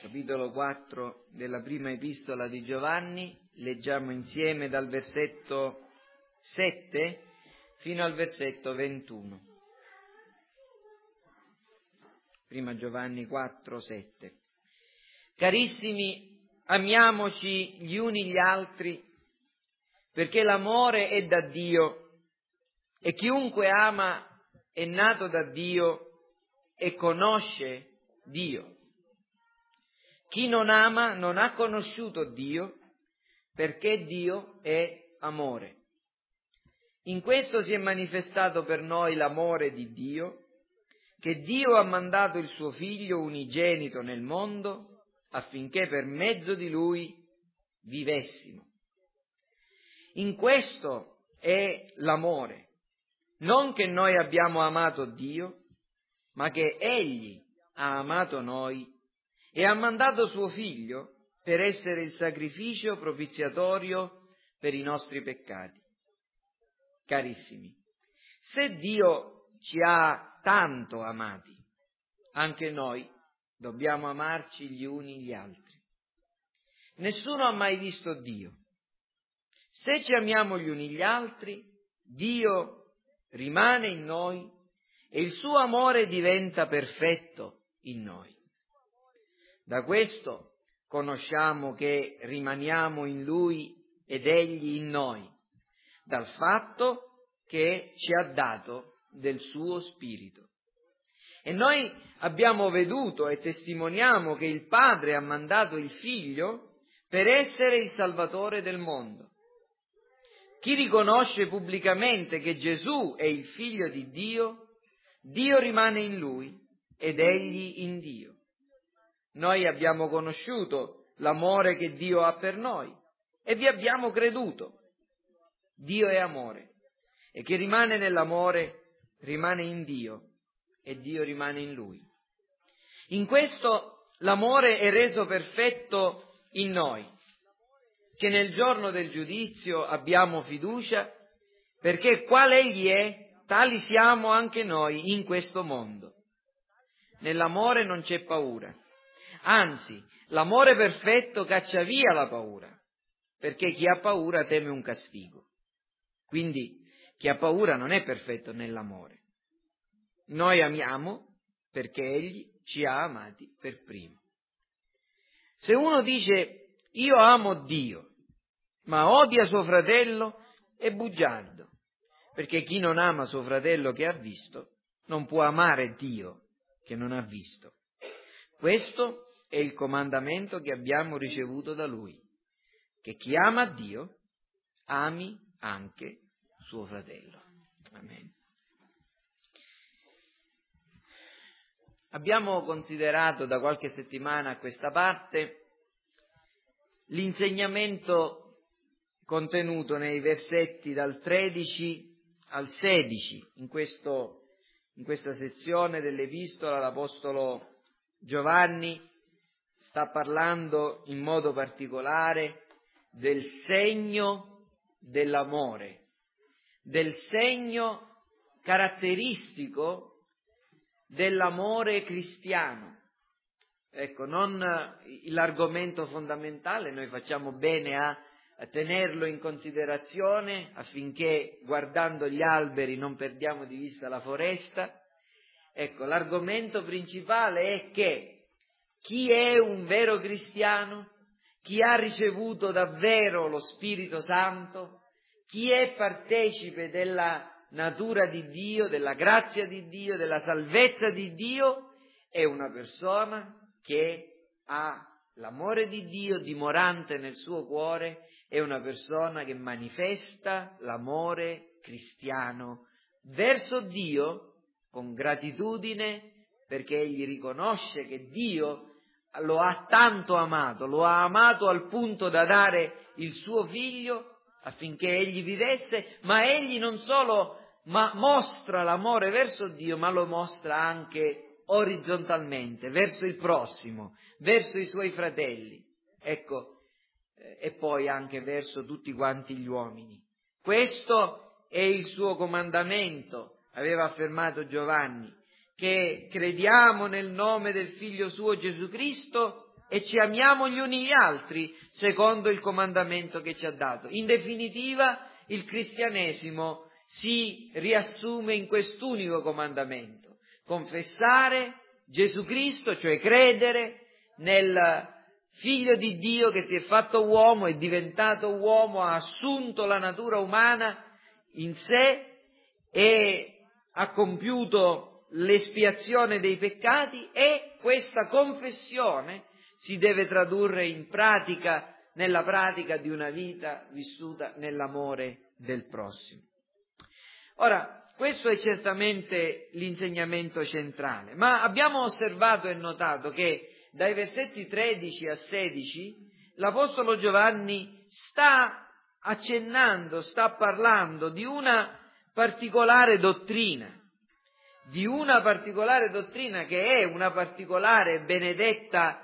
capitolo 4 della prima epistola di Giovanni, leggiamo insieme dal versetto 7 fino al versetto 21. Prima Giovanni 4, 7. Carissimi, amiamoci gli uni gli altri, perché l'amore è da Dio, e chiunque ama è nato da Dio e conosce Dio. Chi non ama non ha conosciuto Dio, perché Dio è amore. In questo si è manifestato per noi l'amore di Dio, che Dio ha mandato il suo Figlio unigenito nel mondo affinché per mezzo di Lui vivessimo. In questo è l'amore, non che noi abbiamo amato Dio, ma che Egli ha amato noi e ha mandato suo Figlio per essere il sacrificio propiziatorio per i nostri peccati. Carissimi, se Dio ci ha tanto amati, anche noi dobbiamo amarci gli uni gli altri. Nessuno ha mai visto Dio. Se ci amiamo gli uni gli altri, Dio rimane in noi e il suo amore diventa perfetto in noi. Da questo conosciamo che rimaniamo in Lui ed Egli in noi, dal fatto che ci ha dato del suo Spirito. E noi abbiamo veduto e testimoniamo che il Padre ha mandato il Figlio per essere il Salvatore del mondo. Chi riconosce pubblicamente che Gesù è il Figlio di Dio, Dio rimane in Lui ed Egli in Dio. Noi abbiamo conosciuto l'amore che Dio ha per noi e vi abbiamo creduto. Dio è amore e chi rimane nell'amore rimane in Dio e Dio rimane in Lui. In questo l'amore è reso perfetto in noi, che nel giorno del giudizio abbiamo fiducia, perché qual Egli è, tali siamo anche noi in questo mondo. Nell'amore non c'è paura, anzi, l'amore perfetto caccia via la paura, perché chi ha paura teme un castigo. Quindi chi ha paura non è perfetto nell'amore. Noi amiamo perché Egli ci ha amati per primo. Se uno dice io amo Dio, ma odia suo fratello, è bugiardo, perché chi non ama suo fratello che ha visto, non può amare Dio che non ha visto. Questo è il comandamento che abbiamo ricevuto da Lui, che chi ama Dio ami anche suo fratello. Amen. Abbiamo considerato da qualche settimana a questa parte l'insegnamento contenuto nei versetti dal 13 al 16 in questa sezione dell'Epistola. L'Apostolo Giovanni sta parlando in modo particolare del segno dell'amore, del segno caratteristico dell'amore cristiano. Ecco, non l'argomento fondamentale, noi facciamo bene a tenerlo in considerazione affinché guardando gli alberi non perdiamo di vista la foresta. Ecco, l'argomento principale è che chi è un vero cristiano, chi ha ricevuto davvero lo Spirito Santo, chi è partecipe della natura di Dio, della grazia di Dio, della salvezza di Dio, è una persona che ha l'amore di Dio dimorante nel suo cuore, è una persona che manifesta l'amore cristiano verso Dio con gratitudine, perché egli riconosce che Dio lo ha tanto amato, lo ha amato al punto da dare il suo figlio affinché egli vivesse, ma egli non solo mostra l'amore verso Dio, ma lo mostra anche orizzontalmente, verso il prossimo, verso i suoi fratelli, ecco, e poi anche verso tutti quanti gli uomini. Questo è il suo comandamento, aveva affermato Giovanni, che crediamo nel nome del Figlio suo Gesù Cristo e ci amiamo gli uni gli altri secondo il comandamento che ci ha dato. In definitiva, il cristianesimo si riassume in quest'unico comandamento: confessare Gesù Cristo, cioè credere nel Figlio di Dio che si è fatto uomo, è diventato uomo, ha assunto la natura umana in sé e ha compiuto l'espiazione dei peccati, e questa confessione si deve tradurre in pratica, nella pratica di una vita vissuta nell'amore del prossimo. Ora, questo è certamente l'insegnamento centrale, ma abbiamo osservato e notato che dai versetti 13 a 16 l'Apostolo Giovanni sta accennando, sta parlando di una particolare dottrina, che è una particolare benedetta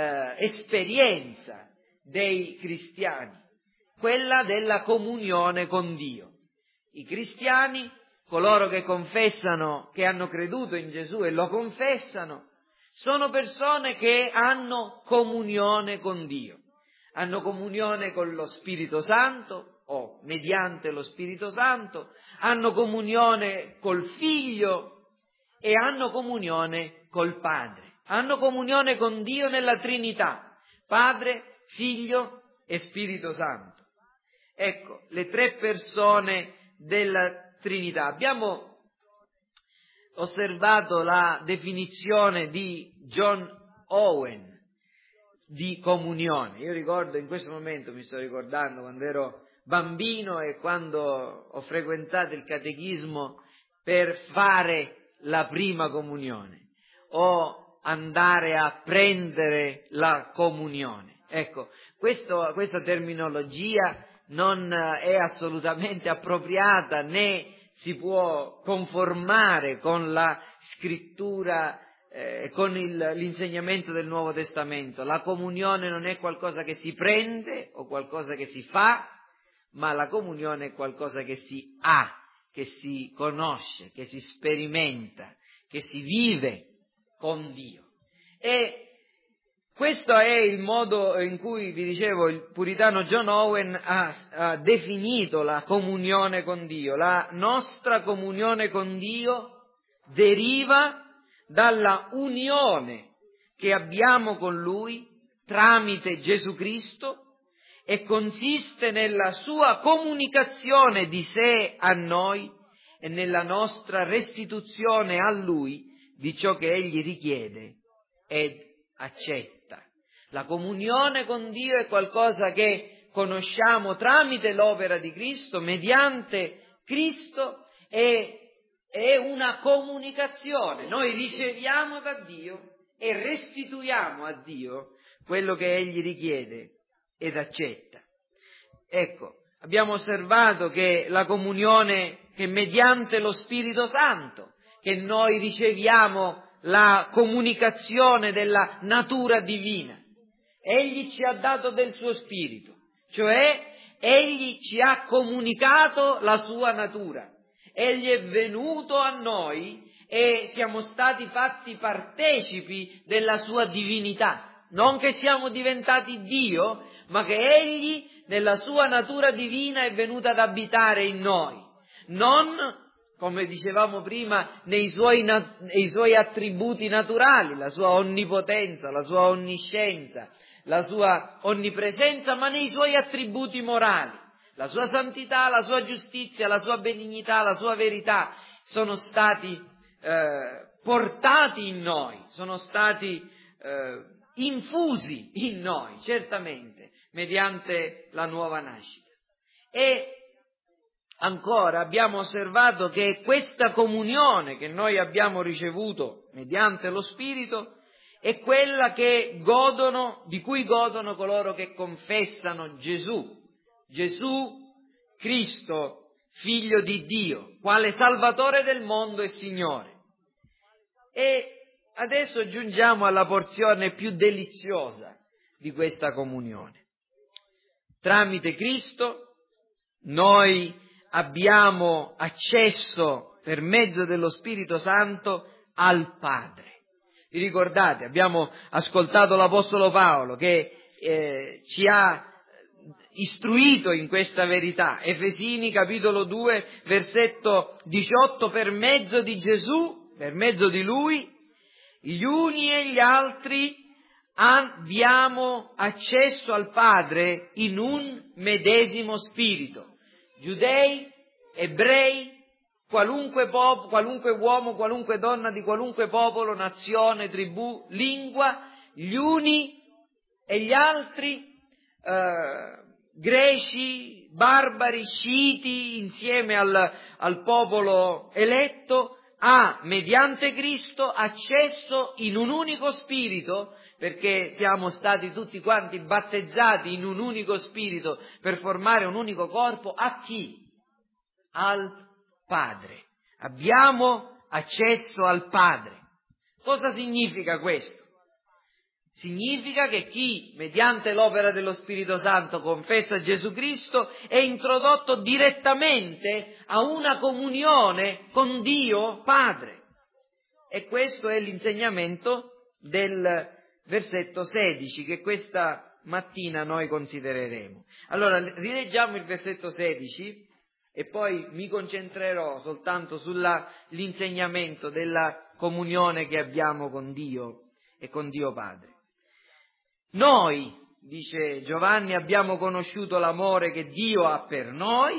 esperienza dei cristiani, quella della comunione con Dio. I cristiani, coloro che confessano che hanno creduto in Gesù e lo confessano, sono persone che hanno comunione con Dio, hanno comunione con lo Spirito Santo o mediante lo Spirito Santo, hanno comunione col Figlio e hanno comunione col Padre, hanno comunione con Dio nella Trinità, Padre, Figlio e Spirito Santo. Ecco, le tre persone della Trinità. Abbiamo osservato la definizione di John Owen di comunione. Io ricordo, in questo momento mi sto ricordando quando ero bambino e quando ho frequentato il catechismo per fare la prima comunione o andare a prendere la comunione. Ecco, questa terminologia non è assolutamente appropriata, né si può conformare con la scrittura, con l'insegnamento del Nuovo Testamento. La comunione non è qualcosa che si prende o qualcosa che si fa, ma la comunione è qualcosa che si ha, che si conosce, che si sperimenta, che si vive con Dio. E questo è il modo in cui, vi dicevo, il puritano John Owen ha definito la comunione con Dio. La nostra comunione con Dio deriva dalla unione che abbiamo con Lui tramite Gesù Cristo e consiste nella sua comunicazione di sé a noi e nella nostra restituzione a Lui di ciò che Egli richiede ed accetta. La comunione con Dio è qualcosa che conosciamo tramite l'opera di Cristo, mediante Cristo, e è una comunicazione. Noi riceviamo da Dio e restituiamo a Dio quello che Egli richiede ed accetta. Ecco, abbiamo osservato che la comunione, che mediante lo Spirito Santo, che noi riceviamo la comunicazione della natura divina. Egli ci ha dato del suo Spirito, cioè Egli ci ha comunicato la sua natura. Egli è venuto a noi e siamo stati fatti partecipi della sua divinità. Non che siamo diventati Dio, ma che Egli, nella sua natura divina, è venuto ad abitare in noi. Non, come dicevamo prima, nei suoi attributi naturali, la sua onnipotenza, la sua onniscienza, la sua onnipresenza, ma nei suoi attributi morali. La sua santità, la sua giustizia, la sua benignità, la sua verità sono stati portati in noi, sono stati infusi in noi, certamente, mediante la nuova nascita. E ancora abbiamo osservato che questa comunione che noi abbiamo ricevuto mediante lo Spirito è quella di cui godono coloro che confessano Gesù Cristo, Figlio di Dio, quale Salvatore del mondo e Signore. E adesso giungiamo alla porzione più deliziosa di questa comunione. Tramite Cristo noi abbiamo accesso per mezzo dello Spirito Santo al Padre. Vi ricordate? Abbiamo ascoltato l'Apostolo Paolo che ci ha istruito in questa verità. Efesini capitolo 2 versetto 18: per mezzo di Gesù, per mezzo di Lui, gli uni e gli altri abbiamo accesso al Padre in un medesimo spirito. Giudei, ebrei, qualunque uomo, qualunque donna di qualunque popolo, nazione, tribù, lingua, gli uni e gli altri, greci, barbari, sciti, insieme al popolo eletto, ha, mediante Cristo, accesso in un unico spirito, perché siamo stati tutti quanti battezzati in un unico spirito per formare un unico corpo. A chi? Al Padre. Abbiamo accesso al Padre. Cosa significa questo? Significa che chi, mediante l'opera dello Spirito Santo, confessa Gesù Cristo è introdotto direttamente a una comunione con Dio Padre. E questo è l'insegnamento del versetto 16 che questa mattina noi considereremo. Allora, rileggiamo il versetto 16 e poi mi concentrerò soltanto sull'insegnamento della comunione che abbiamo con Dio e con Dio Padre. Noi, dice Giovanni, abbiamo conosciuto l'amore che Dio ha per noi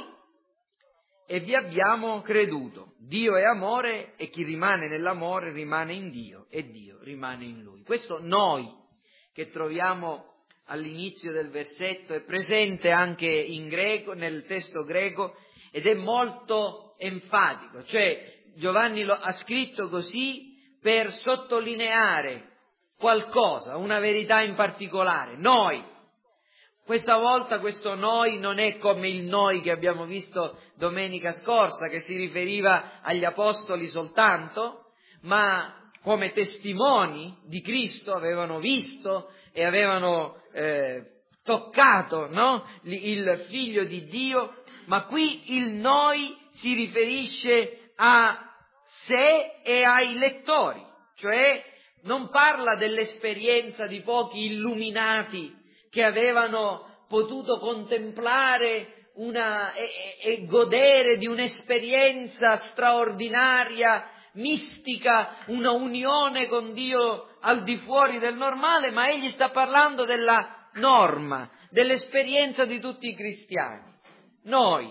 e vi abbiamo creduto. Dio è amore e chi rimane nell'amore rimane in Dio e Dio rimane in lui. Questo noi che troviamo all'inizio del versetto è presente anche in greco, nel testo greco, ed è molto enfatico, cioè Giovanni lo ha scritto così per sottolineare qualcosa, una verità in particolare. Noi. Questa volta questo noi non è come il noi che abbiamo visto domenica scorsa, che si riferiva agli apostoli soltanto, ma come testimoni di Cristo avevano visto e avevano toccato, no? Il Figlio di Dio, ma qui il noi si riferisce a sé e ai lettori, cioè non parla dell'esperienza di pochi illuminati che avevano potuto contemplare e godere di un'esperienza straordinaria, mistica, una unione con Dio al di fuori del normale, ma egli sta parlando della norma, dell'esperienza di tutti i cristiani. Noi,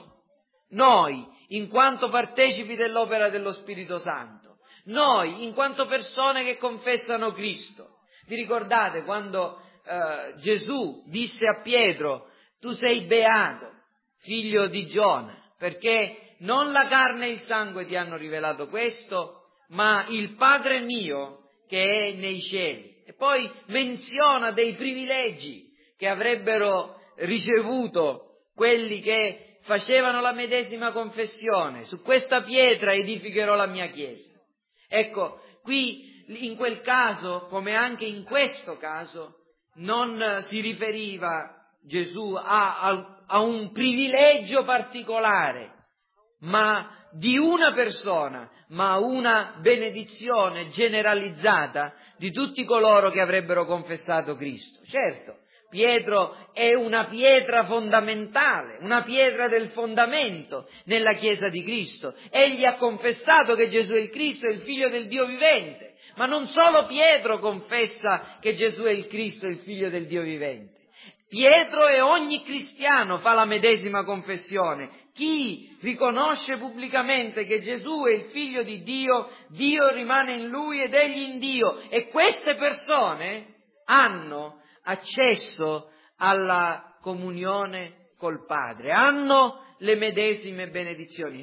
in quanto partecipi dell'opera dello Spirito Santo, noi, in quanto persone che confessano Cristo. Vi ricordate quando Gesù disse a Pietro: tu sei beato, figlio di Giona, perché non la carne e il sangue ti hanno rivelato questo, ma il Padre mio che è nei cieli. E poi menziona dei privilegi che avrebbero ricevuto quelli che facevano la medesima confessione: su questa pietra edificherò la mia chiesa. Ecco, qui in quel caso, come anche in questo caso, non si riferiva Gesù a un privilegio particolare, ma di una persona, ma una benedizione generalizzata di tutti coloro che avrebbero confessato Cristo. Certo, Pietro è una pietra fondamentale, una pietra del fondamento nella Chiesa di Cristo. Egli ha confessato che Gesù è il Cristo, è il Figlio del Dio vivente, ma non solo Pietro confessa che Gesù è il Cristo, è il Figlio del Dio vivente. Pietro e ogni cristiano fa la medesima confessione. Chi riconosce pubblicamente che Gesù è il Figlio di Dio, Dio rimane in lui ed egli in Dio. E queste persone hanno accesso alla comunione col Padre, hanno le medesime benedizioni.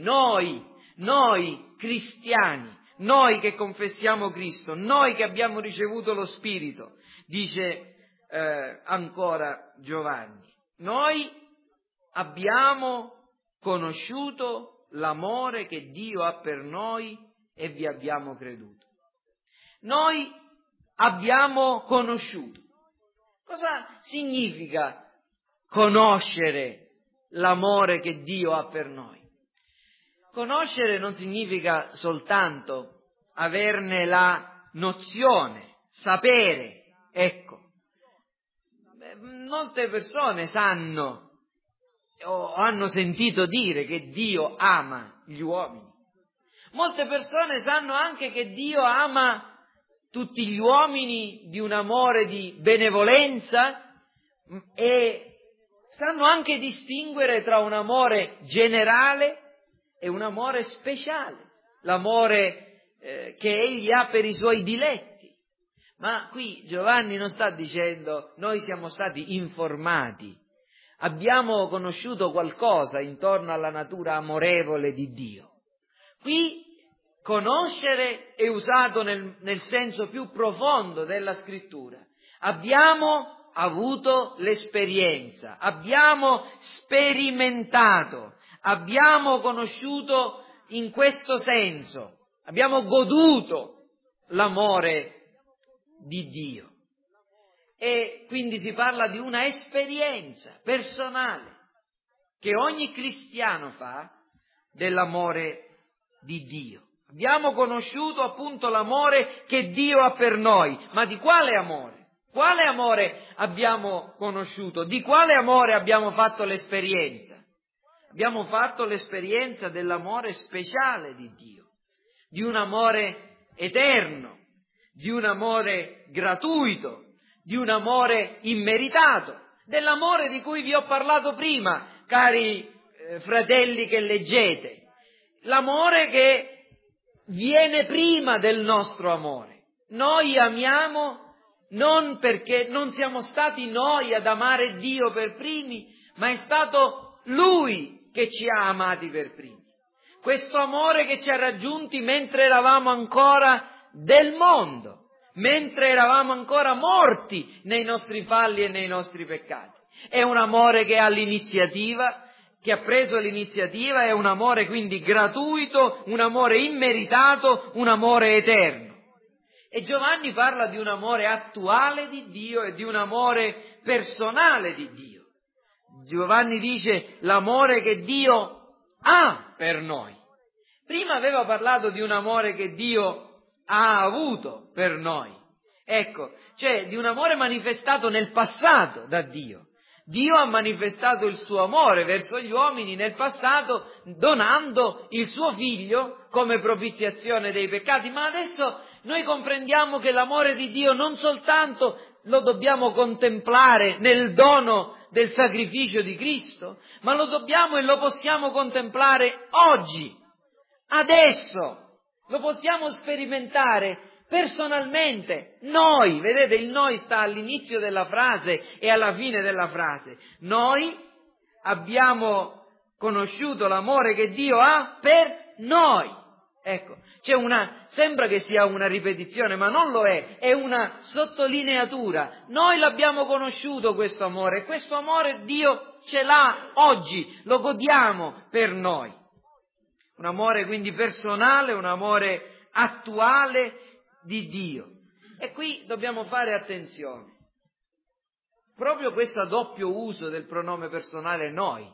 Noi cristiani, noi che confessiamo Cristo, noi che abbiamo ricevuto lo Spirito, dice ancora Giovanni, noi abbiamo conosciuto l'amore che Dio ha per noi e vi abbiamo creduto. Noi abbiamo conosciuto. Cosa significa conoscere l'amore che Dio ha per noi? Conoscere non significa soltanto averne la nozione, sapere. Ecco, molte persone sanno o hanno sentito dire che Dio ama gli uomini. Molte persone sanno anche che Dio ama tutti gli uomini di un amore di benevolenza e sanno anche distinguere tra un amore generale e un amore speciale, l'amore che egli ha per i suoi diletti. Ma qui Giovanni non sta dicendo noi siamo stati informati, abbiamo conosciuto qualcosa intorno alla natura amorevole di Dio. Qui conoscere è usato nel senso più profondo della scrittura. Abbiamo avuto l'esperienza, abbiamo sperimentato, abbiamo conosciuto in questo senso, abbiamo goduto l'amore di Dio. E quindi si parla di una esperienza personale che ogni cristiano fa dell'amore di Dio. Abbiamo conosciuto appunto l'amore che Dio ha per noi, ma di quale amore? Quale amore abbiamo conosciuto? Di quale amore abbiamo fatto l'esperienza? Abbiamo fatto l'esperienza dell'amore speciale di Dio, di un amore eterno, di un amore gratuito, di un amore immeritato, dell'amore di cui vi ho parlato prima, cari fratelli che leggete, l'amore che viene prima del nostro amore. Noi amiamo non perché non siamo stati noi ad amare Dio per primi, ma è stato Lui che ci ha amati per primi. Questo amore che ci ha raggiunti mentre eravamo ancora del mondo, mentre eravamo ancora morti nei nostri falli e nei nostri peccati. È un amore che ha l'iniziativa, che ha preso l'iniziativa, è un amore quindi gratuito, un amore immeritato, un amore eterno. E Giovanni parla di un amore attuale di Dio e di un amore personale di Dio. Giovanni dice l'amore che Dio ha per noi. Prima aveva parlato di un amore che Dio ha avuto per noi. Ecco, cioè di un amore manifestato nel passato da Dio. Dio ha manifestato il suo amore verso gli uomini nel passato donando il suo figlio come propiziazione dei peccati, ma adesso noi comprendiamo che l'amore di Dio non soltanto lo dobbiamo contemplare nel dono del sacrificio di Cristo, ma lo dobbiamo e lo possiamo contemplare oggi, adesso, lo possiamo sperimentare personalmente. Noi, vedete, il noi sta all'inizio della frase e alla fine della frase. Noi abbiamo conosciuto l'amore che Dio ha per noi. Ecco, sembra che sia una ripetizione, ma non lo è una sottolineatura. Noi l'abbiamo conosciuto questo amore, e questo amore Dio ce l'ha oggi, lo godiamo per noi. Un amore quindi personale, un amore attuale di Dio. E qui dobbiamo fare attenzione. Proprio questo doppio uso del pronome personale noi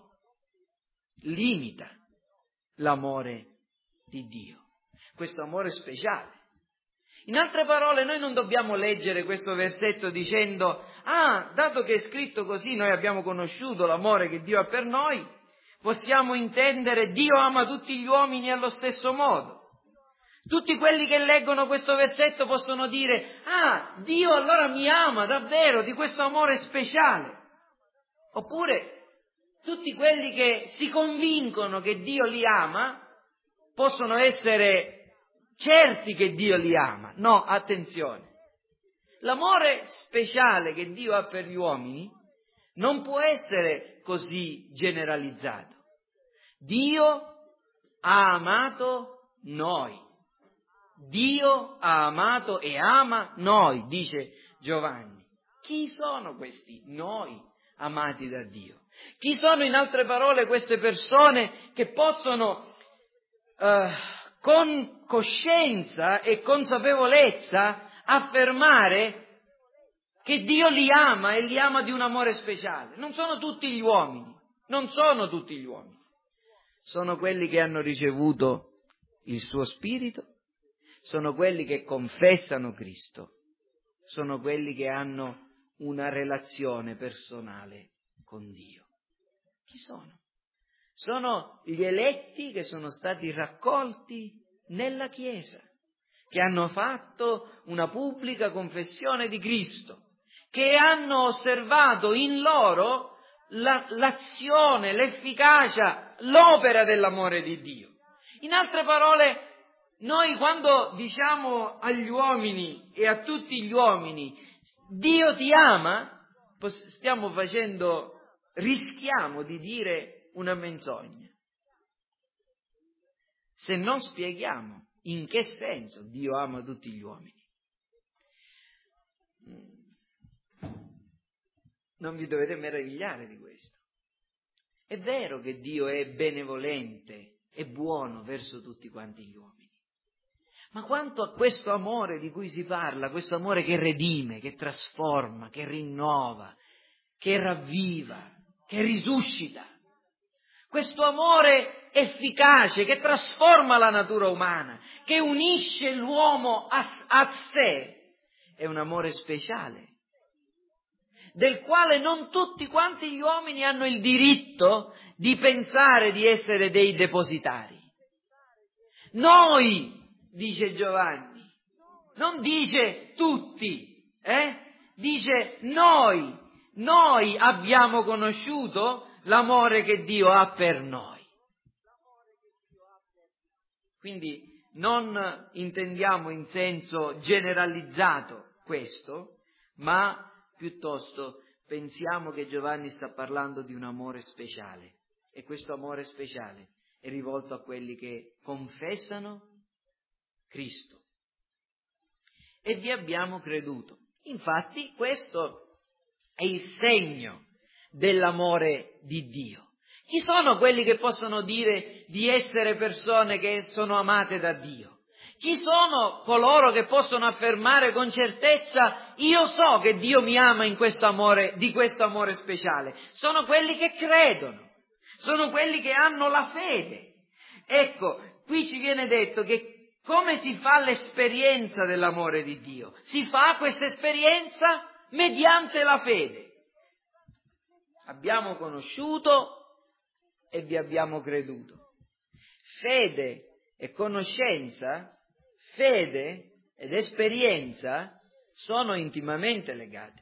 limita l'amore di Dio, questo amore speciale. In altre parole, noi non dobbiamo leggere questo versetto dicendo dato che è scritto così noi abbiamo conosciuto l'amore che Dio ha per noi, possiamo intendere Dio ama tutti gli uomini allo stesso modo. Tutti quelli che leggono questo versetto possono dire Dio allora mi ama davvero di questo amore speciale. Oppure tutti quelli che si convincono che Dio li ama possono essere certi che Dio li ama. No, attenzione. L'amore speciale che Dio ha per gli uomini non può essere così generalizzato. Dio ha amato noi. Dio ha amato e ama noi, dice Giovanni. Chi sono questi noi amati da Dio? Chi sono in altre parole queste persone che possono con coscienza e consapevolezza affermare che Dio li ama e li ama di un amore speciale? Non sono tutti gli uomini, non sono tutti gli uomini. Sono quelli che hanno ricevuto il suo spirito, sono quelli che confessano Cristo, sono quelli che hanno una relazione personale con Dio. Chi sono? Sono gli eletti che sono stati raccolti nella Chiesa, che hanno fatto una pubblica confessione di Cristo, che hanno osservato in loro l'azione, l'efficacia, l'opera dell'amore di Dio. In altre parole, noi quando diciamo agli uomini e a tutti gli uomini Dio ti ama, rischiamo di dire una menzogna. Se non spieghiamo in che senso Dio ama tutti gli uomini. Non vi dovete meravigliare di questo. È vero che Dio è benevolente, è buono verso tutti quanti gli uomini. Ma quanto a questo amore di cui si parla, questo amore che redime, che trasforma, che rinnova, che ravviva, che risuscita, questo amore efficace che trasforma la natura umana, che unisce l'uomo a sé, è un amore speciale, del quale non tutti quanti gli uomini hanno il diritto di pensare di essere dei depositari. Noi, dice Giovanni, non dice tutti, dice noi abbiamo conosciuto l'amore che Dio ha per noi. Quindi non intendiamo in senso generalizzato questo, ma piuttosto pensiamo che Giovanni sta parlando di un amore speciale, e questo amore speciale è rivolto a quelli che confessano Cristo e vi abbiamo creduto. Infatti questo è il segno dell'amore di Dio. Chi sono quelli che possono dire di essere persone che sono amate da Dio? Chi sono coloro che possono affermare con certezza io so che Dio mi ama in questo amore, di questo amore speciale? Sono quelli che credono, sono quelli che hanno la fede. Ecco, qui ci viene detto che come si fa l'esperienza dell'amore di Dio? Si fa questa esperienza mediante la fede. Abbiamo conosciuto e vi abbiamo creduto. Fede e conoscenza, fede ed esperienza sono intimamente legate.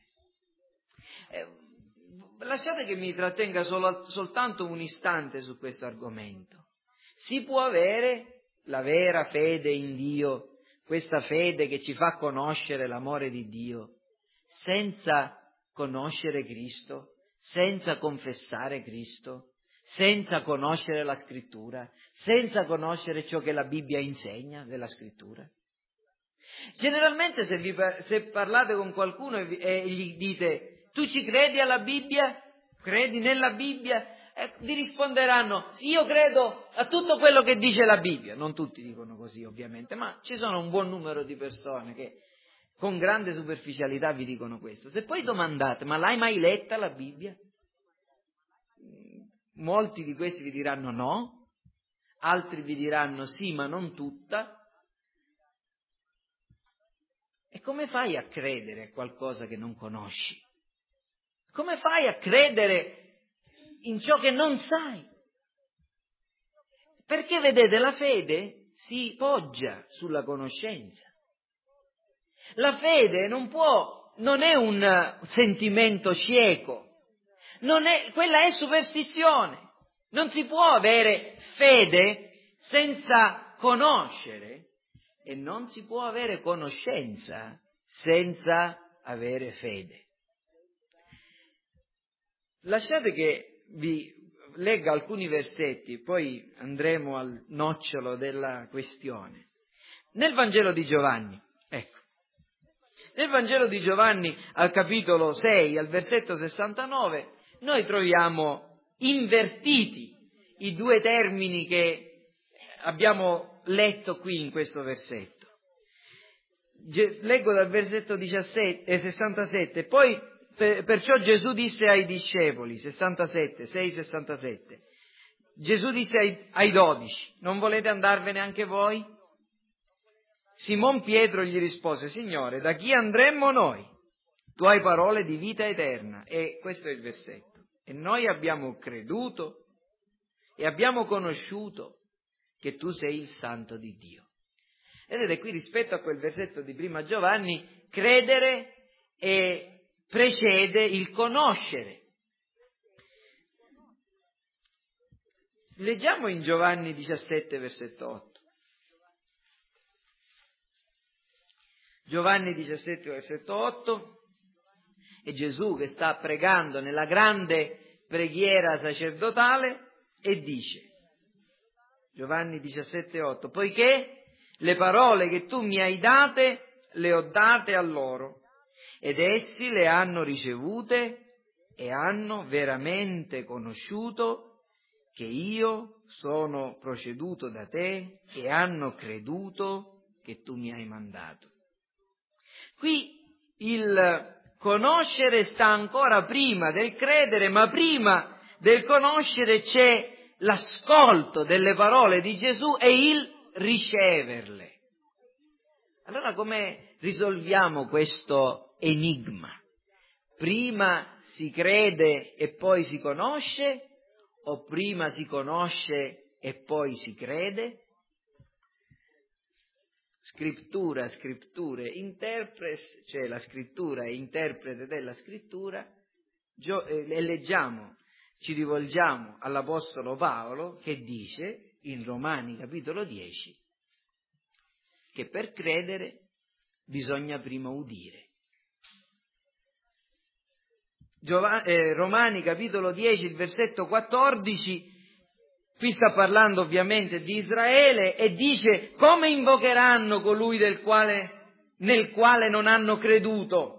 Lasciate che mi trattenga soltanto un istante su questo argomento. Si può avere la vera fede in Dio, questa fede che ci fa conoscere l'amore di Dio, senza conoscere Cristo, senza confessare Cristo, senza conoscere la Scrittura, senza conoscere ciò che la Bibbia insegna della Scrittura. Generalmente se parlate con qualcuno e gli dite tu ci credi alla Bibbia? Credi nella Bibbia? Vi risponderanno io credo a tutto quello che dice la Bibbia. Non tutti dicono così ovviamente, ma ci sono un buon numero di persone che con grande superficialità vi dicono questo. Se poi domandate ma l'hai mai letta la Bibbia? Molti di questi vi diranno no, altri vi diranno sì ma non tutta. E come fai a credere a qualcosa che non conosci? Come fai a credere in ciò che non sai? Perché vedete, la fede si poggia sulla conoscenza. La fede non è un sentimento cieco, quella è superstizione. Non si può avere fede senza conoscere e non si può avere conoscenza senza avere fede. Lasciate che vi legga alcuni versetti, poi andremo al nocciolo della questione. Nel Vangelo di Giovanni, nel Vangelo di Giovanni al capitolo 6, al versetto 69, noi troviamo invertiti i due termini che abbiamo letto qui in questo versetto. Leggo dal versetto 67, poi perciò Gesù disse ai discepoli, 6:67, Gesù disse ai 12, non volete andarvene anche voi? Simon Pietro gli rispose: Signore, da chi andremmo noi? Tu hai parole di vita eterna. E questo è il versetto. E noi abbiamo creduto e abbiamo conosciuto che tu sei il Santo di Dio. Vedete, qui rispetto a quel versetto di prima Giovanni, credere precede il conoscere. Leggiamo in Giovanni 17, versetto 8. Giovanni 17, versetto 8, è Gesù che sta pregando nella grande preghiera sacerdotale e dice, Giovanni 17, 8, poiché le parole che tu mi hai date le ho date a loro, ed essi le hanno ricevute e hanno veramente conosciuto che io sono proceduto da te e hanno creduto che tu mi hai mandato. Qui il conoscere sta ancora prima del credere, ma prima del conoscere c'è l'ascolto delle parole di Gesù e il riceverle. Allora come risolviamo questo enigma? Prima si crede e poi si conosce, o prima si conosce e poi si crede? Scrittura, scritture, interpres, cioè la scrittura è interprete della scrittura, e leggiamo, ci rivolgiamo all'Apostolo Paolo che dice in Romani capitolo 10 che per credere bisogna prima udire. Romani capitolo 10, il versetto 14, qui sta parlando ovviamente di Israele e dice: come invocheranno colui nel quale non hanno creduto?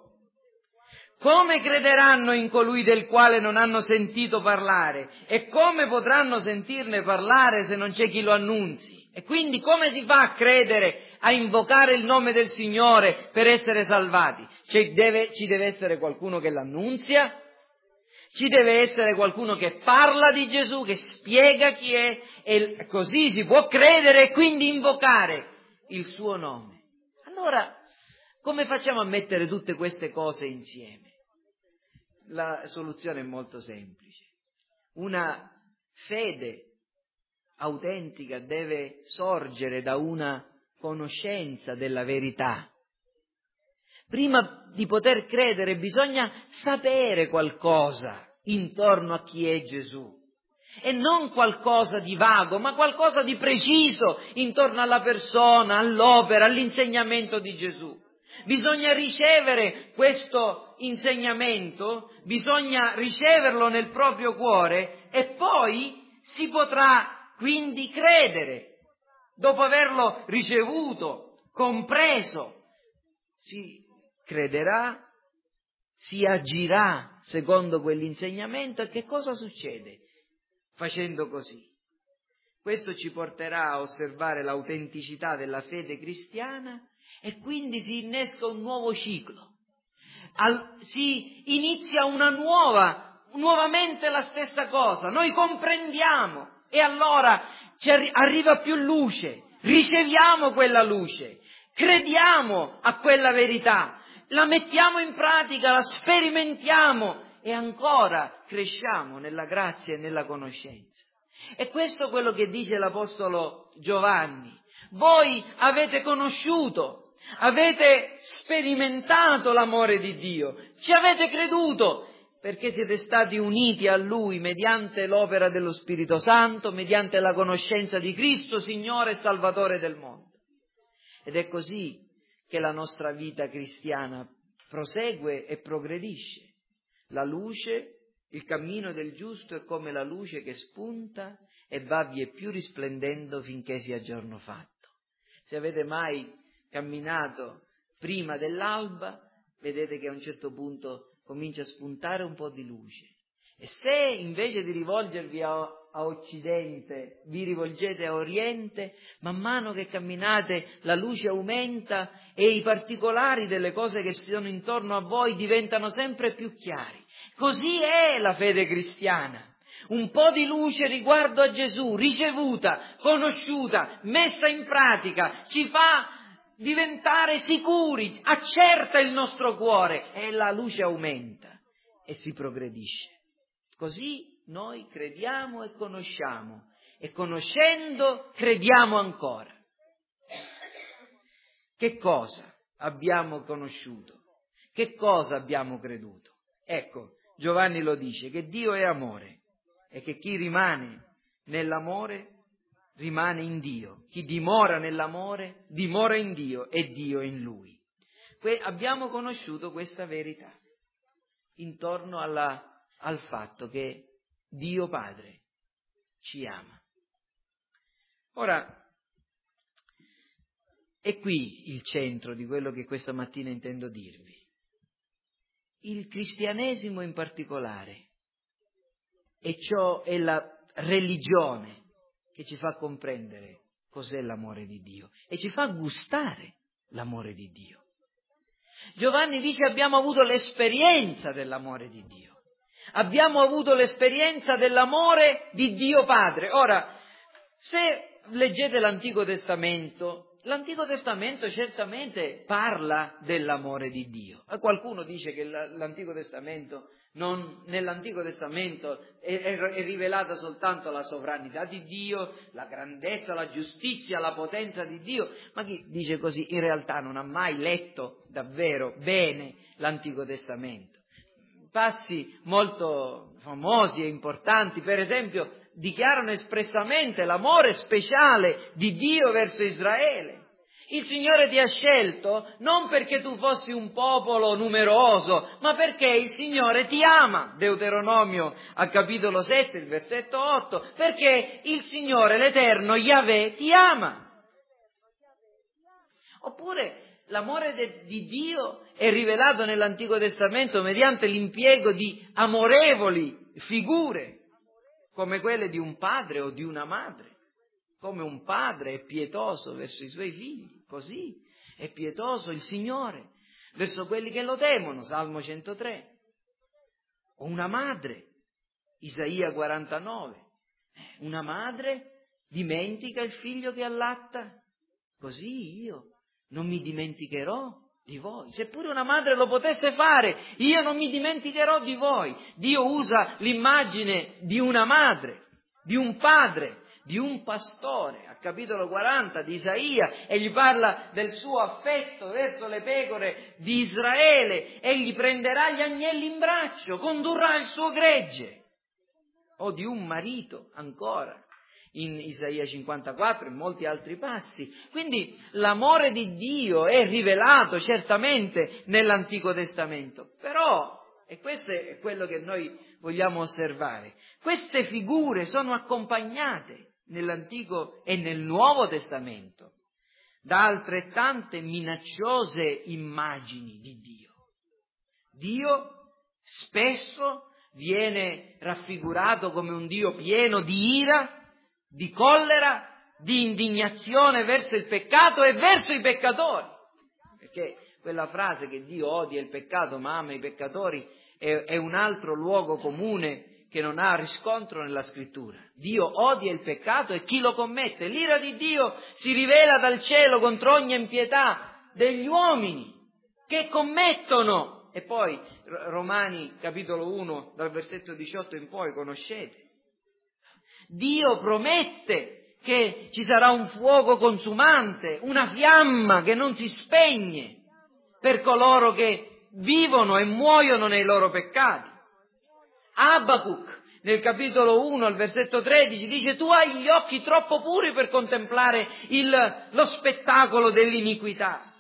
Come crederanno in colui del quale non hanno sentito parlare? E come potranno sentirne parlare se non c'è chi lo annunzi? E quindi come si fa a credere, a invocare il nome del Signore per essere salvati? Ci deve essere qualcuno che l'annunzia, ci deve essere qualcuno che parla di Gesù, che spiega chi è, e così si può credere e quindi invocare il suo nome. Allora, come facciamo a mettere tutte queste cose insieme? La soluzione è molto semplice. Una fede autentica deve sorgere da una conoscenza della verità. Prima di poter credere bisogna sapere qualcosa intorno a chi è Gesù. E non qualcosa di vago, ma qualcosa di preciso intorno alla persona, all'opera, all'insegnamento di Gesù. Bisogna ricevere questo insegnamento, bisogna riceverlo nel proprio cuore e poi si potrà quindi credere. Dopo averlo ricevuto, compreso, si crederà, si agirà secondo quell'insegnamento. E che cosa succede facendo così? Questo ci porterà a osservare l'autenticità della fede cristiana e quindi si innesca un nuovo ciclo. Si inizia nuovamente la stessa cosa. Noi comprendiamo e allora ci arriva più luce, riceviamo quella luce, crediamo a quella verità, la mettiamo in pratica, la sperimentiamo e ancora cresciamo nella grazia e nella conoscenza. E questo è quello che dice l'Apostolo Giovanni. Voi avete conosciuto, avete sperimentato l'amore di Dio, ci avete creduto, perché siete stati uniti a Lui mediante l'opera dello Spirito Santo, mediante la conoscenza di Cristo, Signore e Salvatore del mondo. Ed è così che la nostra vita cristiana prosegue e progredisce. La luce, il cammino del giusto è come la luce che spunta e va via più risplendendo finché sia giorno fatto. Se avete mai camminato prima dell'alba, vedete che a un certo punto comincia a spuntare un po' di luce. E se invece di rivolgervi a occidente vi rivolgete a oriente, man mano che camminate la luce aumenta e i particolari delle cose che sono intorno a voi diventano sempre più chiari. Così è la fede cristiana. Un po' di luce riguardo a Gesù, ricevuta, conosciuta, messa in pratica, ci fa diventare sicuri, accerta il nostro cuore e la luce aumenta e si progredisce. Così noi crediamo e conosciamo e conoscendo crediamo ancora. Che cosa abbiamo conosciuto? Che cosa abbiamo creduto? Ecco, Giovanni lo dice, che Dio è amore e che chi rimane nell'amore rimane in Dio. Chi dimora nell'amore dimora in Dio e Dio in lui. Abbiamo conosciuto questa verità intorno al fatto che Dio Padre ci ama. Ora, è qui il centro di quello che questa mattina intendo dirvi. Il cristianesimo in particolare, e ciò è la religione che ci fa comprendere cos'è l'amore di Dio e ci fa gustare l'amore di Dio. Giovanni dice abbiamo avuto l'esperienza dell'amore di Dio, abbiamo avuto l'esperienza dell'amore di Dio Padre. Ora, se leggete l'Antico Testamento certamente parla dell'amore di Dio. Qualcuno dice che nell'Antico Testamento è rivelata soltanto la sovranità di Dio, la grandezza, la giustizia, la potenza di Dio. Ma chi dice così in realtà non ha mai letto davvero bene l'Antico Testamento. Passi molto famosi e importanti, per esempio, dichiarano espressamente l'amore speciale di Dio verso Israele. Il Signore ti ha scelto non perché tu fossi un popolo numeroso, ma perché il Signore ti ama. Deuteronomio al capitolo 7, il versetto 8, perché il Signore, l'Eterno, Yahweh, ti ama. Oppure l'amore di Dio è rivelato nell'Antico Testamento mediante l'impiego di amorevoli figure, come quelle di un padre o di una madre. Come un padre è pietoso verso i suoi figli, così è pietoso il Signore verso quelli che lo temono, Salmo 103. O una madre, Isaia 49. Una madre dimentica il figlio che allatta, così io non mi dimenticherò di voi. Seppure una madre lo potesse fare, io non mi dimenticherò di voi. Dio usa l'immagine di una madre, di un padre, di un pastore, al capitolo 40 di Isaia, e gli parla del suo affetto verso le pecore di Israele, egli prenderà gli agnelli in braccio, condurrà il suo gregge. O di un marito, ancora, in Isaia 54 e molti altri passi. Quindi l'amore di Dio è rivelato certamente nell'Antico Testamento, però, e questo è quello che noi vogliamo osservare, queste figure sono accompagnate nell'Antico e nel Nuovo Testamento da altrettante minacciose immagini di Dio. Dio spesso viene raffigurato come un Dio pieno di ira, di collera, di indignazione verso il peccato e verso i peccatori. Perché quella frase che Dio odia il peccato ma ama i peccatori è un altro luogo comune che non ha riscontro nella Scrittura. Dio odia il peccato e chi lo commette. L'ira di Dio si rivela dal cielo contro ogni impietà degli uomini che commettono. E poi Romani capitolo 1 dal versetto 18 in poi conoscete. Dio promette che ci sarà un fuoco consumante, una fiamma che non si spegne per coloro che vivono e muoiono nei loro peccati. Abacuc, nel capitolo 1, al versetto 13, dice: tu hai gli occhi troppo puri per contemplare lo spettacolo dell'iniquità.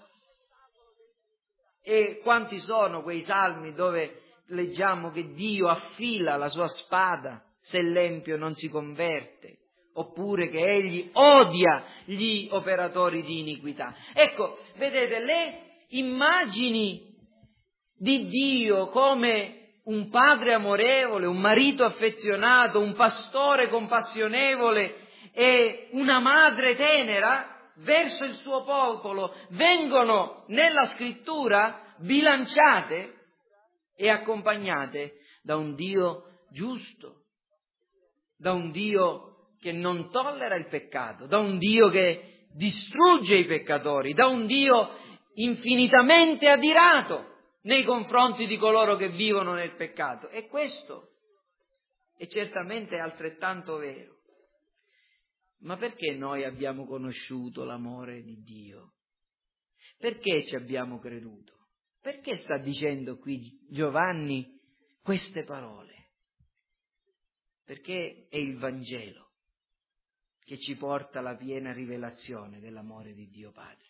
E quanti sono quei salmi dove leggiamo che Dio affila la sua spada se l'empio non si converte, oppure che egli odia gli operatori di iniquità. Ecco, vedete, le immagini di Dio come un padre amorevole, un marito affezionato, un pastore compassionevole e una madre tenera verso il suo popolo vengono nella Scrittura bilanciate e accompagnate da un Dio giusto, da un Dio che non tollera il peccato, da un Dio che distrugge i peccatori, da un Dio infinitamente adirato nei confronti di coloro che vivono nel peccato. E questo è certamente altrettanto vero. Ma perché noi abbiamo conosciuto l'amore di Dio? Perché ci abbiamo creduto? Perché sta dicendo qui Giovanni queste parole? Perché è il Vangelo che ci porta alla piena rivelazione dell'amore di Dio Padre.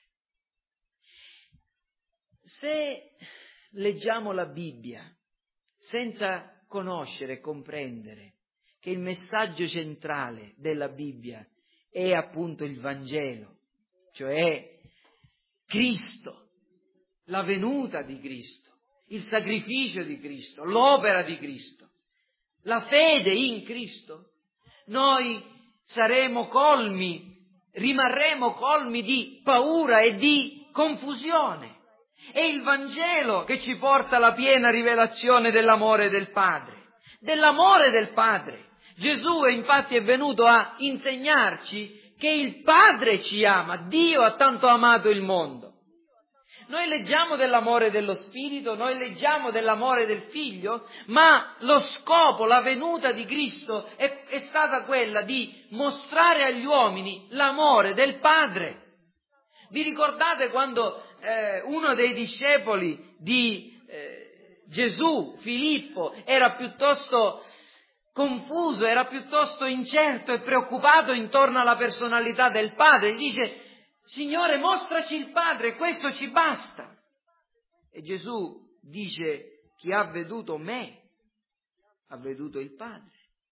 Se leggiamo la Bibbia senza conoscere e comprendere che il messaggio centrale della Bibbia è appunto il Vangelo, cioè Cristo, la venuta di Cristo, il sacrificio di Cristo, l'opera di Cristo, la fede in Cristo, noi rimarremo colmi di paura e di confusione. È il Vangelo che ci porta alla piena rivelazione dell'amore del Padre. Dell'amore del Padre. Gesù infatti è venuto a insegnarci che il Padre ci ama, Dio ha tanto amato il mondo. Noi leggiamo dell'amore dello Spirito, noi leggiamo dell'amore del Figlio, ma lo scopo, la venuta di Cristo è stata quella di mostrare agli uomini l'amore del Padre. Vi ricordate quando uno dei discepoli di Gesù, Filippo, era piuttosto confuso, era piuttosto incerto e preoccupato intorno alla personalità del Padre? Gli dice: Signore, mostraci il Padre, questo ci basta. E Gesù dice: chi ha veduto me, ha veduto il Padre.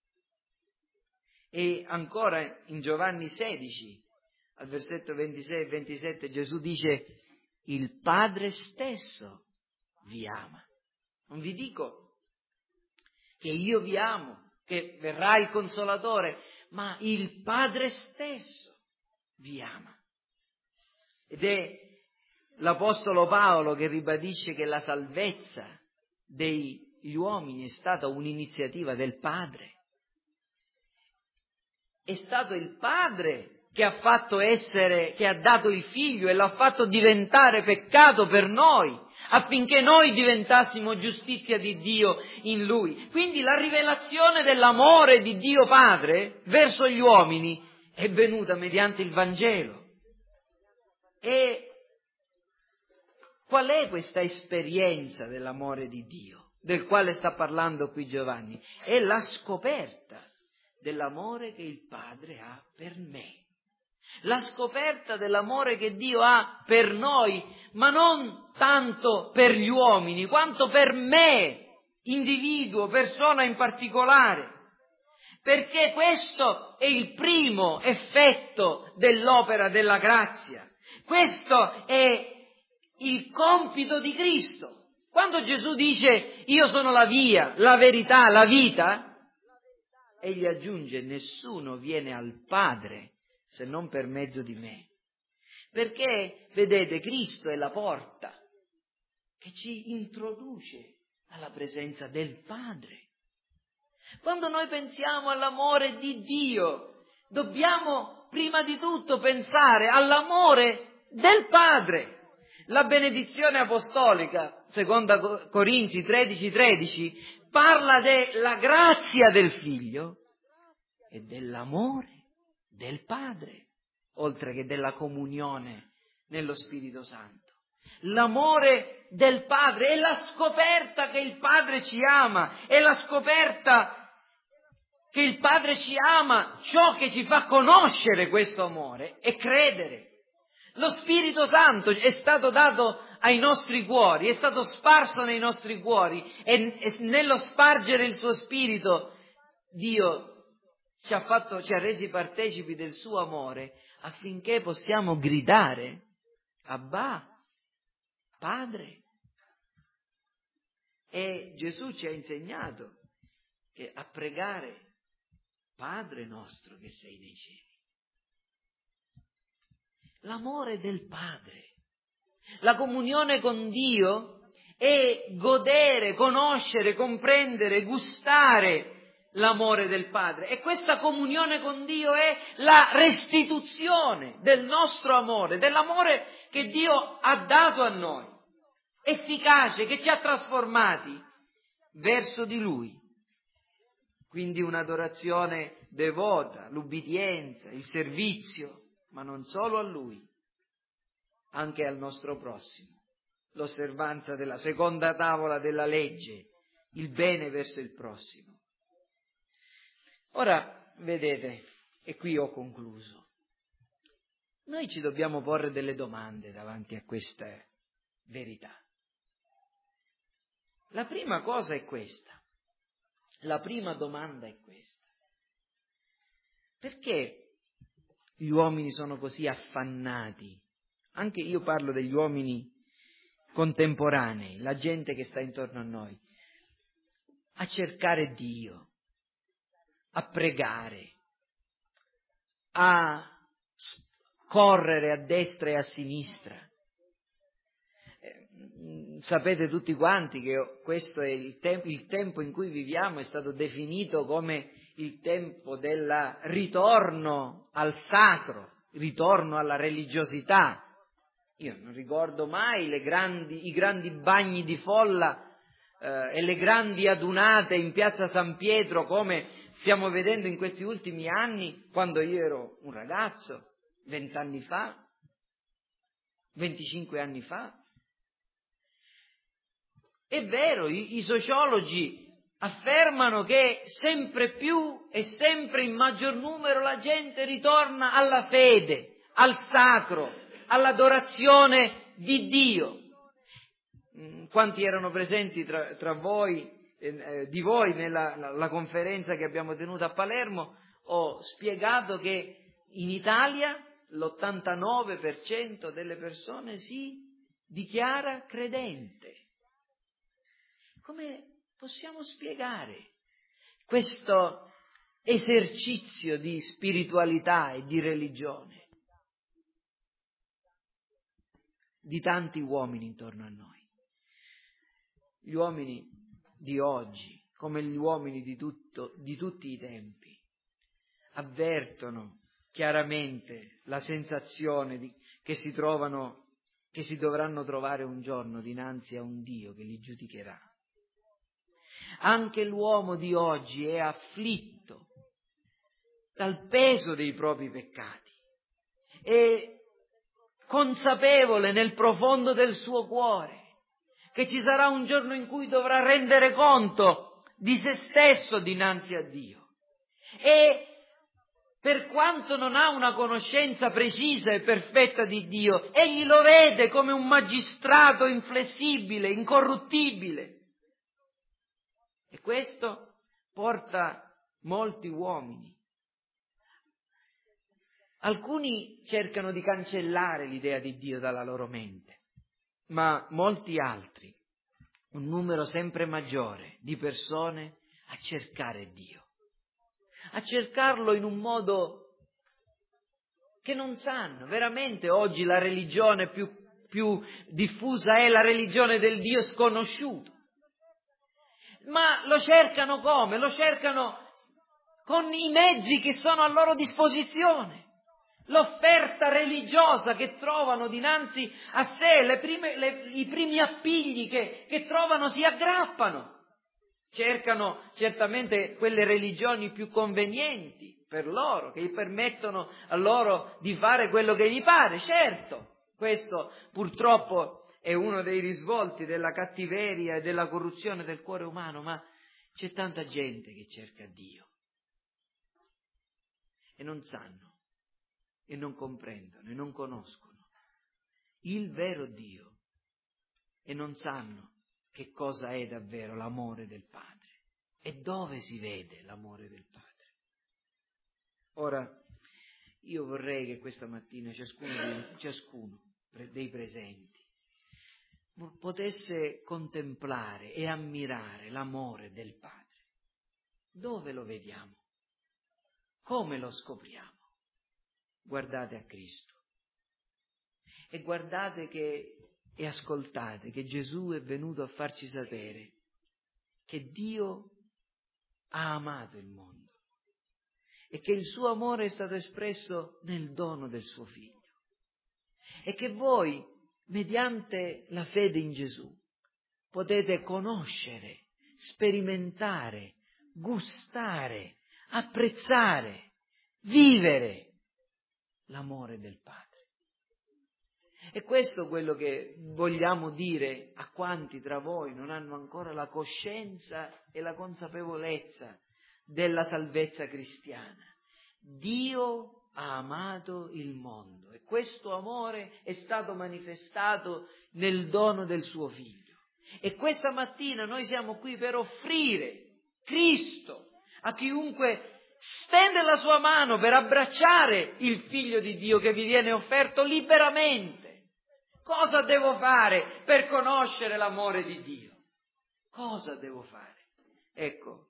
E ancora in Giovanni 16, al versetto 26 e 27, Gesù dice: il Padre stesso vi ama. Non vi dico che io vi amo, che verrà il Consolatore, ma il Padre stesso vi ama. Ed è l'Apostolo Paolo che ribadisce che la salvezza degli uomini è stata un'iniziativa del Padre. È stato il Padre che ha fatto che ha dato il Figlio e l'ha fatto diventare peccato per noi, affinché noi diventassimo giustizia di Dio in Lui. Quindi la rivelazione dell'amore di Dio Padre verso gli uomini è venuta mediante il Vangelo. E qual è questa esperienza dell'amore di Dio, del quale sta parlando qui Giovanni? È la scoperta dell'amore che il Padre ha per me. La scoperta dell'amore che Dio ha per noi, ma non tanto per gli uomini, quanto per me, individuo, persona in particolare. Perché questo è il primo effetto dell'opera della grazia. Questo è il compito di Cristo. Quando Gesù dice: io sono la via, la verità, la vita, egli aggiunge: nessuno viene al Padre se non per mezzo di me. Perché, vedete, Cristo è la porta che ci introduce alla presenza del Padre. Quando noi pensiamo all'amore di Dio, dobbiamo prima di tutto pensare all'amore del Padre. La benedizione apostolica, seconda Corinzi 13:13, parla della grazia del Figlio e dell'amore del Padre, oltre che della comunione nello Spirito Santo. L'amore del Padre è la scoperta che il Padre ci ama, è la scoperta che il Padre ci ama, ciò che ci fa conoscere questo amore e credere. Lo Spirito Santo è stato dato ai nostri cuori, è stato sparso nei nostri cuori e nello spargere il suo Spirito Dio ci ha resi partecipi del suo amore affinché possiamo gridare: Abbà, Padre. E Gesù ci ha insegnato che a pregare: Padre nostro che sei nei cieli. L'amore del Padre, la comunione con Dio è godere, conoscere, comprendere, gustare l'amore del Padre. E questa comunione con Dio è la restituzione del nostro amore, dell'amore che Dio ha dato a noi, efficace, che ci ha trasformati verso di Lui. Quindi un'adorazione devota, l'ubbidienza, il servizio, ma non solo a Lui, anche al nostro prossimo, l'osservanza della seconda tavola della legge, il bene verso il prossimo. Ora, vedete, e qui ho concluso, noi ci dobbiamo porre delle domande davanti a queste verità. La prima cosa è questa, la prima domanda è questa. Perché gli uomini sono così affannati? Anche io parlo degli uomini contemporanei, la gente che sta intorno a noi, a cercare Dio, a pregare, a correre a destra e a sinistra. Sapete tutti quanti che questo è il tempo in cui viviamo, è stato definito come il tempo del ritorno al sacro, ritorno alla religiosità. Io non ricordo mai i grandi bagni di folla e le grandi adunate in piazza San Pietro come stiamo vedendo in questi ultimi anni, quando io ero un ragazzo, 20 anni fa, 25 anni fa. È vero, i sociologi affermano che sempre più e sempre in maggior numero la gente ritorna alla fede, al sacro, all'adorazione di Dio. Quanti erano presenti tra voi, di voi nella conferenza che abbiamo tenuto a Palermo? Ho spiegato che in Italia l'89% delle persone si dichiara credente. Come possiamo spiegare questo esercizio di spiritualità e di religione di tanti uomini intorno a noi? Gli uomini di oggi, come gli uomini di tutti i tempi, avvertono chiaramente la sensazione che si dovranno trovare un giorno dinanzi a un Dio che li giudicherà. Anche l'uomo di oggi è afflitto dal peso dei propri peccati, è consapevole nel profondo del suo cuore che ci sarà un giorno in cui dovrà rendere conto di se stesso dinanzi a Dio. E per quanto non ha una conoscenza precisa e perfetta di Dio, egli lo vede come un magistrato inflessibile, incorruttibile. E questo porta molti uomini. Alcuni cercano di cancellare l'idea di Dio dalla loro mente, ma molti altri, un numero sempre maggiore di persone, a cercare Dio, a cercarlo in un modo che non sanno. Veramente oggi la religione più diffusa è la religione del Dio sconosciuto. Ma lo cercano come? Lo cercano con i mezzi che sono a loro disposizione. L'offerta religiosa che trovano dinanzi a sé, i primi appigli che trovano si aggrappano. Cercano certamente quelle religioni più convenienti per loro, che gli permettono a loro di fare quello che gli pare. Certo, questo purtroppo è uno dei risvolti della cattiveria e della corruzione del cuore umano, ma c'è tanta gente che cerca Dio e non sanno, e non comprendono, e non conoscono il vero Dio, e non sanno che cosa è davvero l'amore del Padre e dove si vede l'amore del Padre. Ora, io vorrei che questa mattina ciascuno dei presenti potesse contemplare e ammirare l'amore del Padre. Dove lo vediamo? Come lo scopriamo? Guardate a Cristo e guardate e ascoltate che Gesù è venuto a farci sapere che Dio ha amato il mondo e che il suo amore è stato espresso nel dono del suo Figlio e che voi, mediante la fede in Gesù, potete conoscere, sperimentare, gustare, apprezzare, vivere l'amore del Padre. E questo è quello che vogliamo dire a quanti tra voi non hanno ancora la coscienza e la consapevolezza della salvezza cristiana. Dio ha amato il mondo e questo amore è stato manifestato nel dono del suo Figlio. E questa mattina noi siamo qui per offrire Cristo a chiunque stende la sua mano per abbracciare il Figlio di Dio che vi viene offerto liberamente. Cosa devo fare per conoscere l'amore di Dio? Cosa devo fare? Ecco,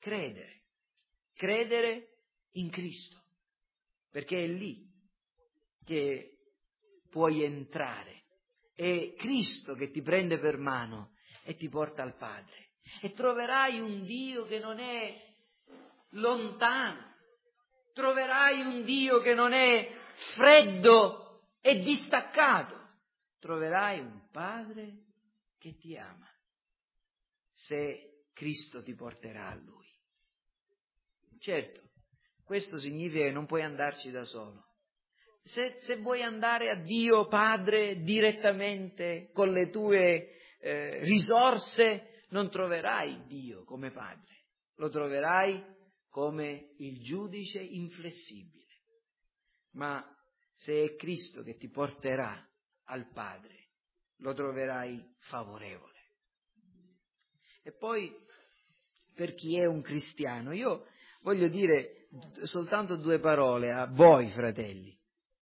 credere in Cristo, perché è lì che puoi entrare. È Cristo che ti prende per mano e ti porta al Padre. E troverai un Dio che non è lontano, troverai un Dio che non è freddo e distaccato. Troverai un Padre che ti ama, se Cristo ti porterà a Lui. Certo, questo significa che non puoi andarci da solo. Se vuoi andare a Dio Padre direttamente con le tue risorse, non troverai Dio come Padre, lo troverai come il giudice inflessibile. Ma se è Cristo che ti porterà al Padre, lo troverai favorevole. E poi, per chi è un cristiano, io voglio dire soltanto 2 parole a voi, fratelli.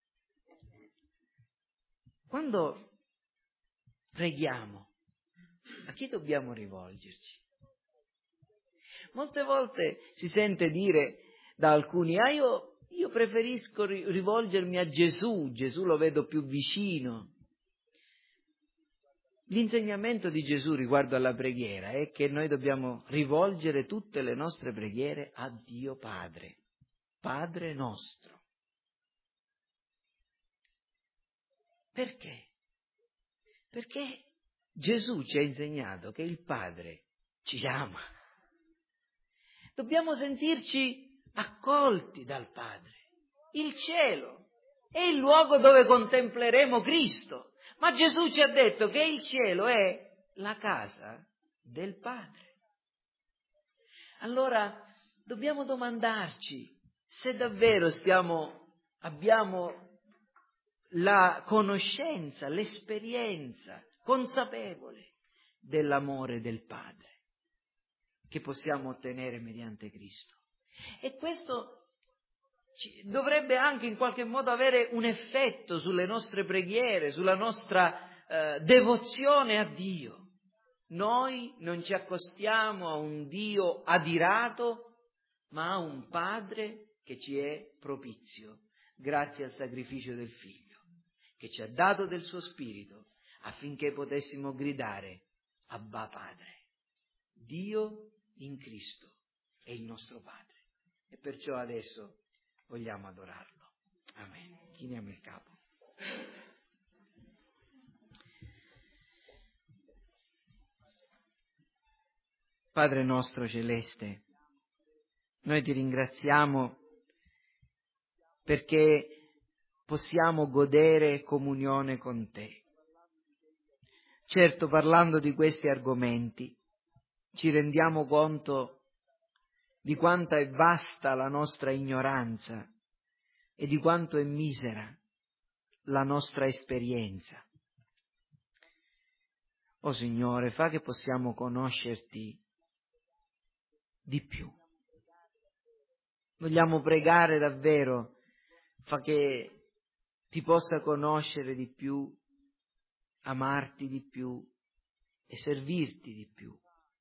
Quando preghiamo, a chi dobbiamo rivolgerci? Molte volte si sente dire da alcuni, io preferisco rivolgermi a Gesù, Gesù lo vedo più vicino. L'insegnamento di Gesù riguardo alla preghiera è che noi dobbiamo rivolgere tutte le nostre preghiere a Dio Padre, Padre nostro. Perché? Perché Gesù ci ha insegnato che il Padre ci ama. Dobbiamo sentirci accolti dal Padre. Il cielo è il luogo dove contempleremo Cristo. Ma Gesù ci ha detto che il cielo è la casa del Padre. Allora dobbiamo domandarci se davvero abbiamo la conoscenza, l'esperienza consapevole dell'amore del Padre che possiamo ottenere mediante Cristo. E questo dovrebbe anche in qualche modo avere un effetto sulle nostre preghiere, sulla nostra devozione a Dio. Noi non ci accostiamo a un Dio adirato, ma a un Padre che ci è propizio, grazie al sacrificio del Figlio, che ci ha dato del suo Spirito affinché potessimo gridare Abba Padre. Dio in Cristo è il nostro Padre e perciò adesso vogliamo adorarlo. Amen. Chiniamo il capo. Padre nostro celeste, noi ti ringraziamo perché possiamo godere comunione con te. Certo, parlando di questi argomenti, ci rendiamo conto di quanta è vasta la nostra ignoranza e di quanto è misera la nostra esperienza. O Signore, fa che possiamo conoscerti di più. Vogliamo pregare davvero, fa che ti possa conoscere di più, amarti di più e servirti di più.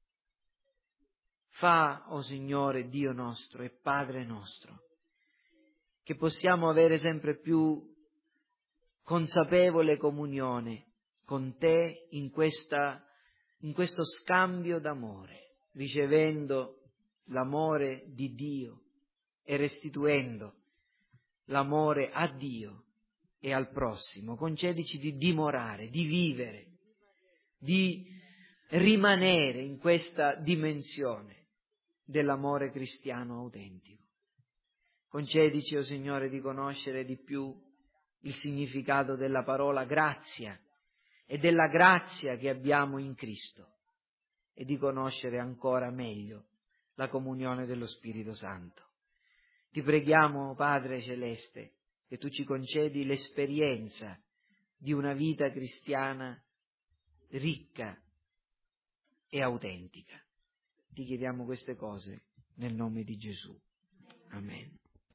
Fa, o Signore, Dio nostro e Padre nostro, che possiamo avere sempre più consapevole comunione con te in questo scambio d'amore, ricevendo l'amore di Dio e restituendo l'amore a Dio e al prossimo. Concedici di dimorare, di vivere, di rimanere in questa dimensione dell'amore cristiano autentico. Concedici, o Signore, di conoscere di più il significato della parola grazia e della grazia che abbiamo in Cristo e di conoscere ancora meglio la comunione dello Spirito Santo. Ti preghiamo, Padre Celeste, che Tu ci concedi l'esperienza di una vita cristiana ricca e autentica. Ti chiediamo queste cose nel nome di Gesù. Amen.